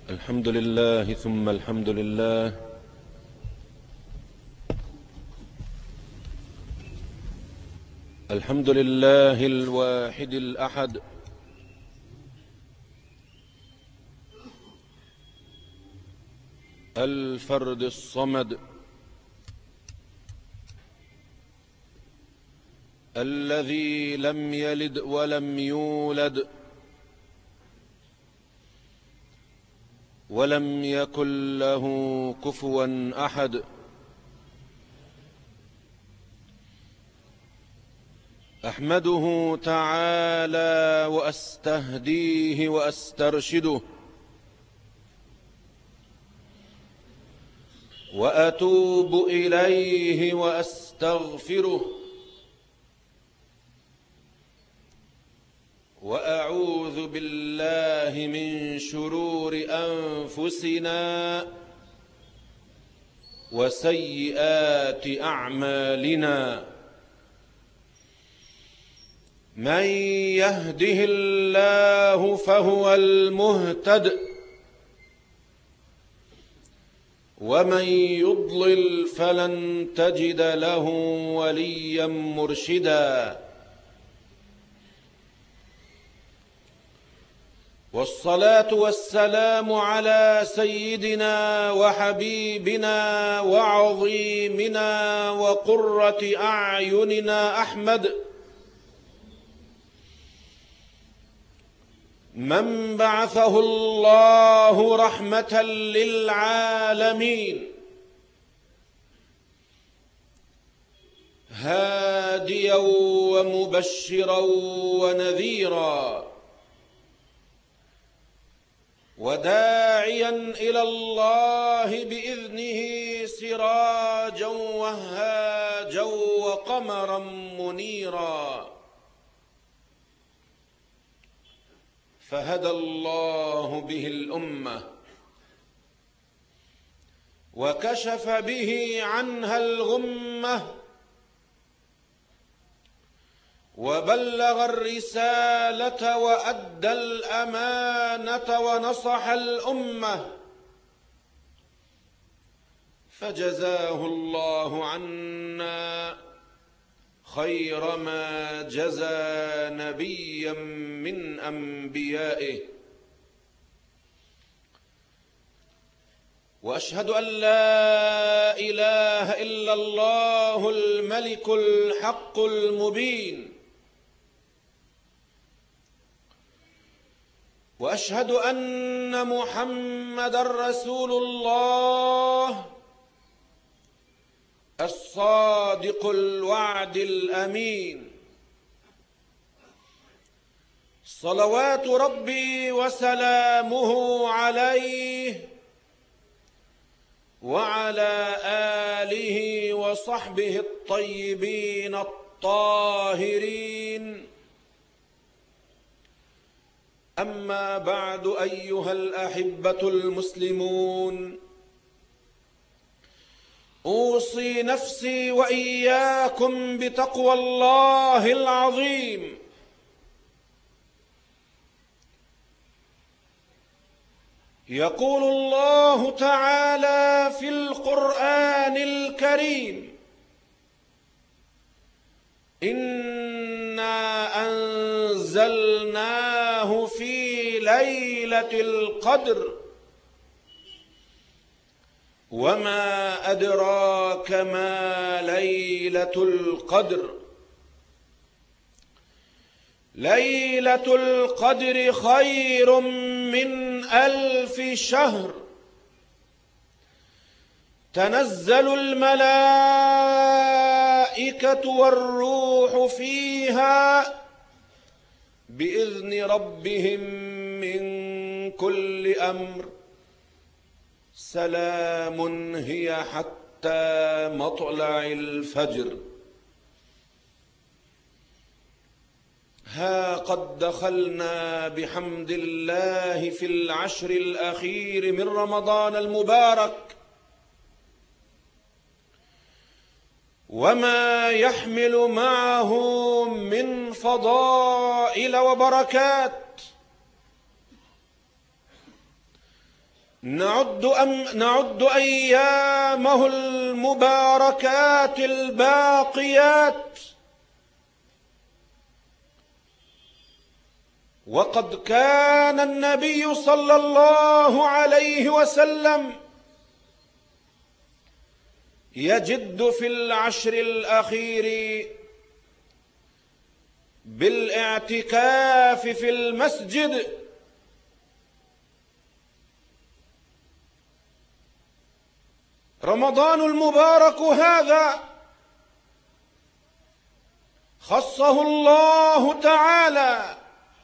الحمد لله ثم الحمد لله. الحمد لله الواحد الأحد، الفرد الصمد، الذي لم يلد ولم يولد ولم يكن له كفوا أحد. أحمده تعالى وأستهديه وأسترشده، وأتوب إليه وأستغفره، وأعوذ بالله من شرور أنفسنا وسيئات أعمالنا. من يهده الله فهو المهتد، ومن يضلل فلن تجد له وليا مرشدا. والصلاة والسلام على سيدنا وحبيبنا وعظيمنا وقرة أعيننا أحمد، من بعثه الله رحمة للعالمين، هاديا ومبشرا ونذيرا، وداعيا إلى الله بإذنه سراجا وهاجا وقمرا منيرا. فهدى الله به الأمة، وكشف به عنها الغمة، وبلغ الرسالة وأدى الأمانة ونصح الأمة، فجزاه الله عنا خير ما جزى نبيا من أنبيائه. وأشهد أن لا إله إلا الله الملك الحق المبين، وأشهد أن محمدًا رسول الله الصادق الوعد الأمين، صلوات ربي وسلامه عليه وعلى آله وصحبه الطيبين الطاهرين. أما بعد، أيها الأحبة المسلمون، أوصي نفسي وإياكم بتقوى الله العظيم. يقول الله تعالى في القرآن الكريم: إنا أنزلناه في ليلة القدر، وما أدراك ما ليلة القدر. ليلة القدر خير من 1000 شهر. تنزل الملائكة والروح فيها بإذن ربهم من كل أمر، سلام هي حتى مطلع الفجر. ها قد دخلنا بحمد الله في العشر الأخير من رمضان المبارك، وما يحمل معه من فضائل وبركات. نعد أيامه المباركات الباقيات، وقد كان النبي صلى الله عليه وسلم يجد في العشر الأخير بالاعتكاف في المسجد. رمضان المبارك هذا خصه الله تعالى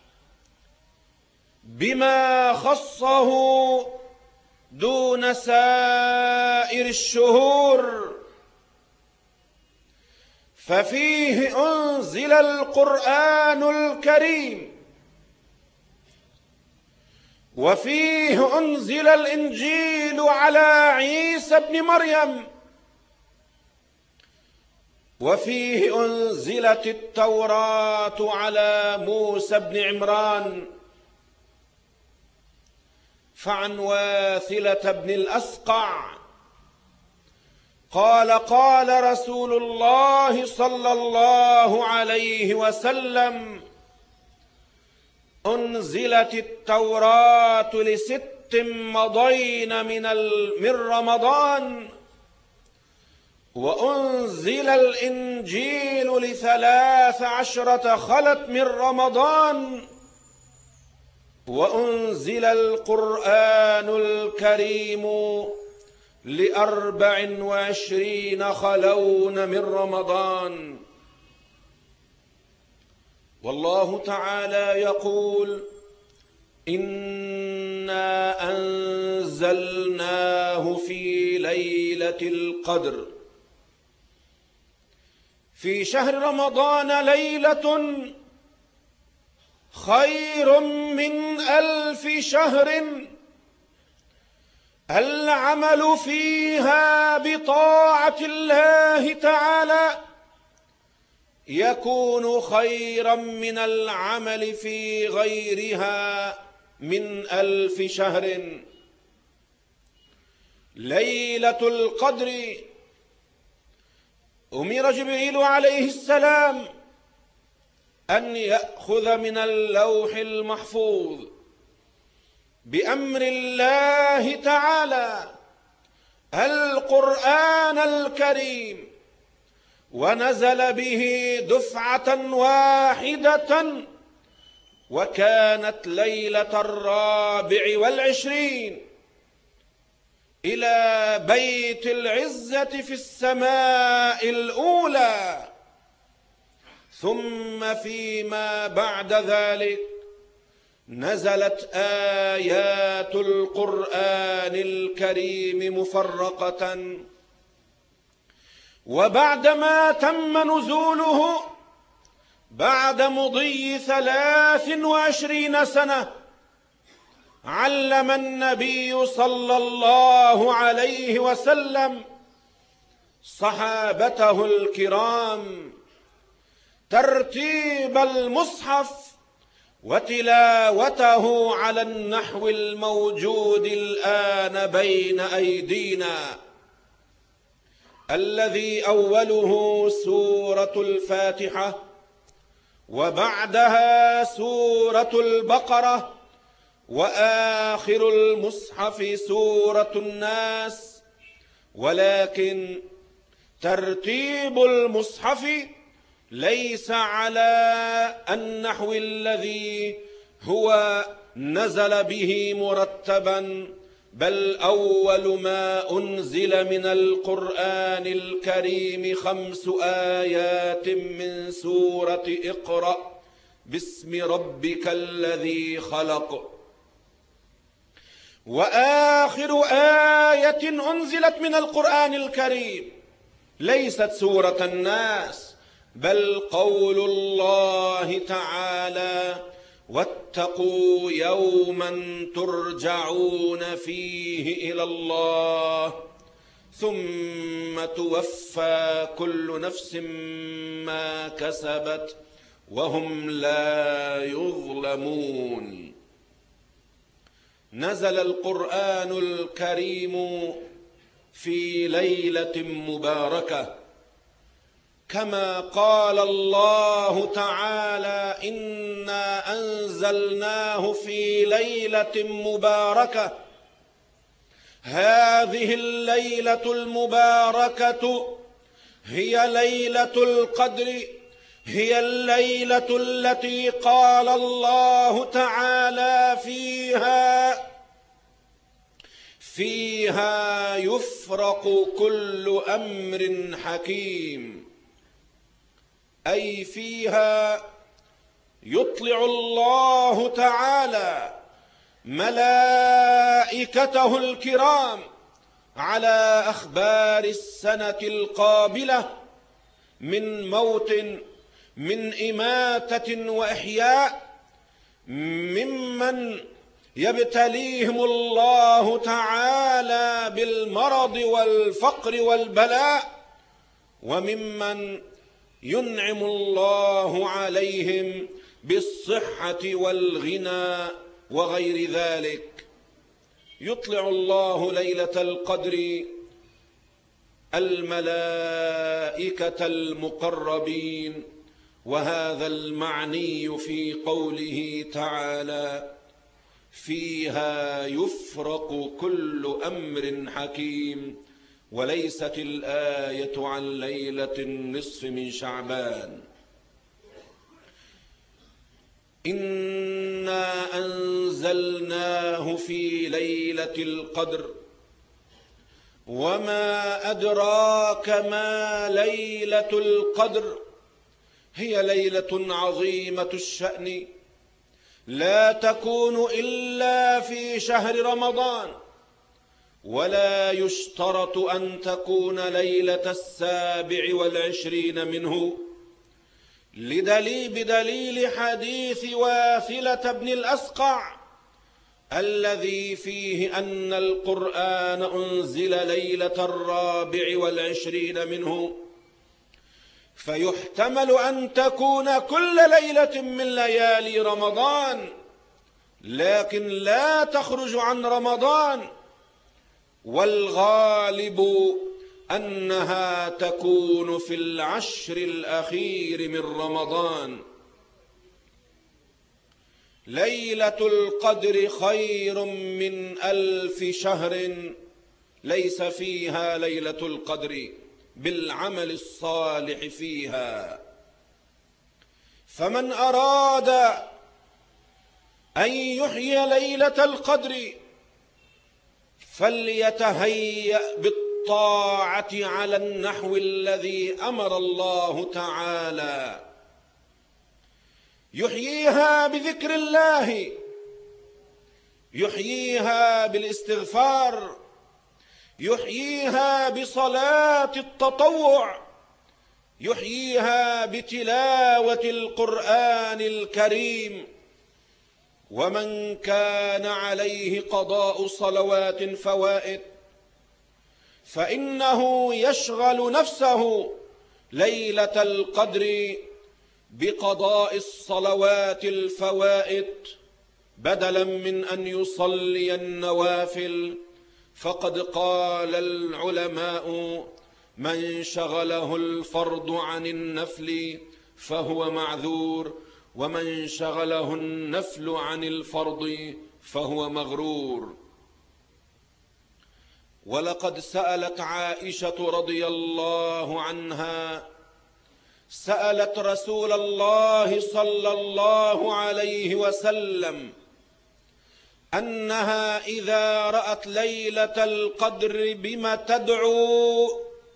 بما خصه دون سائر الشهور، ففيه أنزل القرآن الكريم، وفيه أنزل الإنجيل على عيسى بن مريم، وفيه أنزلت التوراة على موسى بن عمران. فعن واثلة بن الأسقع قال: قال رسول الله صلى الله عليه وسلم: أنزلت التوراة ل6 مضين من رمضان، وأنزل الإنجيل ل13 خلت من رمضان، وأنزل القرآن الكريم ل24 خلون من رمضان. والله تعالى يقول: إنا أنزلناه في ليلة القدر. في شهر رمضان ليلة خير من 1000 شهر، العمل فيها بطاعة الله تعالى يكون خيرا من العمل في غيرها من 1000 شهر. ليلة القدر أمر جبريل عليه السلام أن يأخذ من اللوح المحفوظ بأمر الله تعالى القرآن الكريم، ونزل به دفعة واحدة، وكانت ليلة 24 إلى بيت العزة في السماء الأولى. ثم فيما بعد ذلك نزلت آيات القرآن الكريم مفرقة. وبعدما تم نزوله بعد مضي 23 سنة، علم النبي صلى الله عليه وسلم صحابته الكرام ترتيب المصحف وتلاوته على النحو الموجود الآن بين أيدينا، الذي أوله سورة الفاتحة، وبعدها سورة البقرة، وآخر المصحف سورة الناس. ولكن ترتيب المصحف ليس على النحو الذي هو نزل به مرتبا، بل أول ما أنزل من القرآن الكريم 5 آيات من سورة اقرأ باسم ربك الذي خلق. وآخر آية أنزلت من القرآن الكريم ليست سورة الناس، بل قول الله تعالى: واتقوا يوما ترجعون فيه إلى الله ثم توفى كل نفس ما كسبت وهم لا يظلمون. نزل القرآن الكريم في ليلة مباركة، كما قال الله تعالى: إنا أنزلناه في ليلة مباركة. هذه الليلة المباركة هي ليلة القدر، هي الليلة التي قال الله تعالى فيها يفرق كل أمر حكيم، أي فيها يطلع الله تعالى ملائكته الكرام على أخبار السنة القابلة من موت، من إماتة وإحياء، ممن يبتليهم الله تعالى بالمرض والفقر والبلاء، وممن ينعم الله عليهم بالصحة والغنى وغير ذلك. يطلع الله ليلة القدر الملائكة المقربين، وهذا المعني في قوله تعالى: فيها يفرق كل أمر حكيم. وليست الآية عن ليلة النصف من شعبان. إنا أنزلناه في ليلة القدر، وما أدراك ما ليلة القدر. هي ليلة عظيمة الشأن، لا تكون إلا في شهر رمضان، ولا يشترط أن تكون ليلة 27 منه، بدليل حديث واثلة بن الأسقع الذي فيه أن القرآن أنزل ليلة 24 منه، فيحتمل أن تكون كل ليلة من ليالي رمضان، لكن لا تخرج عن رمضان، والغالب أنها تكون في العشر الأخير من رمضان. ليلة القدر خير من 1000 شهر ليس فيها ليلة القدر بالعمل الصالح فيها. فمن أراد أن يحيي ليلة القدر فليتهيأ بالطاعة على النحو الذي أمر الله تعالى. يحييها بذكر الله، يحييها بالاستغفار، يحييها بصلاة التطوع، يحييها بتلاوة القرآن الكريم. ومن كان عليه قضاء صلوات فوائد فإنه يشغل نفسه ليلة القدر بقضاء الصلوات الفوائد بدلا من أن يصلي النوافل. فقد قال العلماء: من شغله الفرض عن النفل فهو معذور، ومن شغله النفل عن الفرض فهو مغرور. ولقد سألت عائشة رضي الله عنها، سألت رسول الله صلى الله عليه وسلم أنها إذا رأت ليلة القدر بما تدعو؟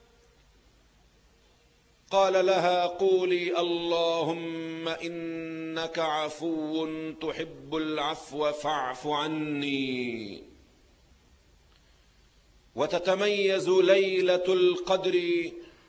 قال لها: قولي اللهم إنك عفو تحب العفو فاعف عني. وتتميز ليلة القدر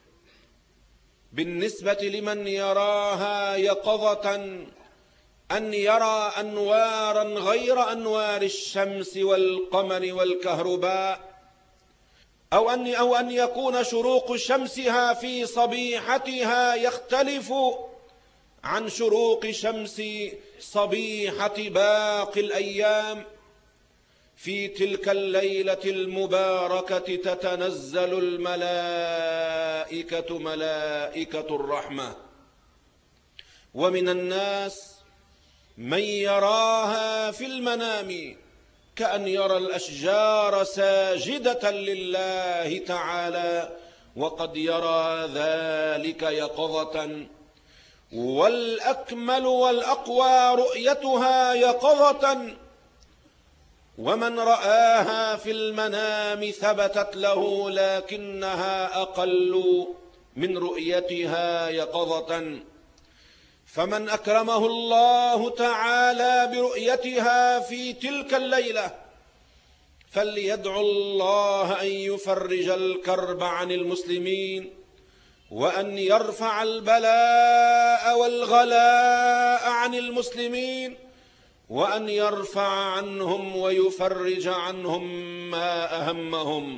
بالنسبة لمن يراها يقظة أن يرى أنوارا غير أنوار الشمس والقمر والكهرباء، أو أن يكون شروق شمسها في صبيحتها يختلف عن شروق شمس صبيحة باقي الأيام. في تلك الليلة المباركة تتنزل الملائكة ملائكة الرحمة. ومن الناس من يراها في المنام كأن يرى الأشجار ساجدة لله تعالى، وقد يرى ذلك يقظة، والأكمل والأقوى رؤيتها يقظة. ومن رآها في المنام ثبتت له، لكنها أقل من رؤيتها يقظة. فمن أكرمه الله تعالى برؤيتها في تلك الليلة فليدعو الله أن يفرج الكرب عن المسلمين، وأن يرفع البلاء والغلاء عن المسلمين، وأن يرفع عنهم ويفرج عنهم ما أهمهم.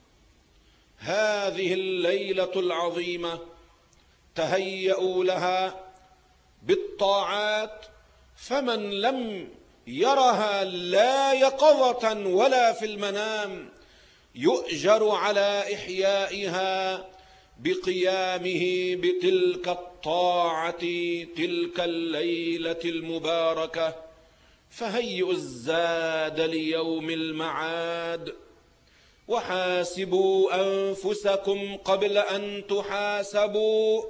هذه الليلة العظيمة تهيئوا لها بالطاعات، فمن لم يرها لا يقظة ولا في المنام يؤجر على إحيائها بقيامه بتلك الطاعة تلك الليلة المباركة. فهيئوا الزاد ليوم المعاد، وحاسبوا أنفسكم قبل أن تحاسبوا،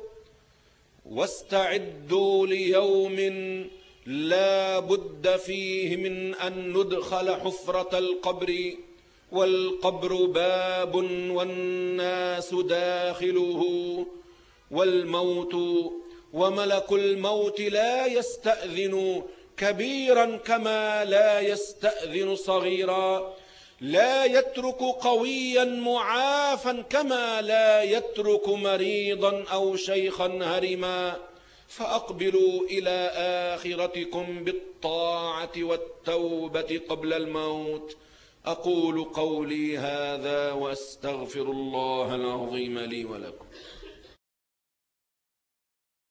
واستعدوا ليوم لا بد فيه من أن ندخل حفرة القبر، والقبر باب والناس داخله، والموت وملك الموت لا يستأذن كبيرا كما لا يستأذن صغيرا، لا يترك قويا معافا كما لا يترك مريضا أو شيخا هرما. فأقبلوا إلى آخرتكم بالطاعة والتوبة قبل الموت. أقول قولي هذا وأستغفر الله العظيم لي ولكم.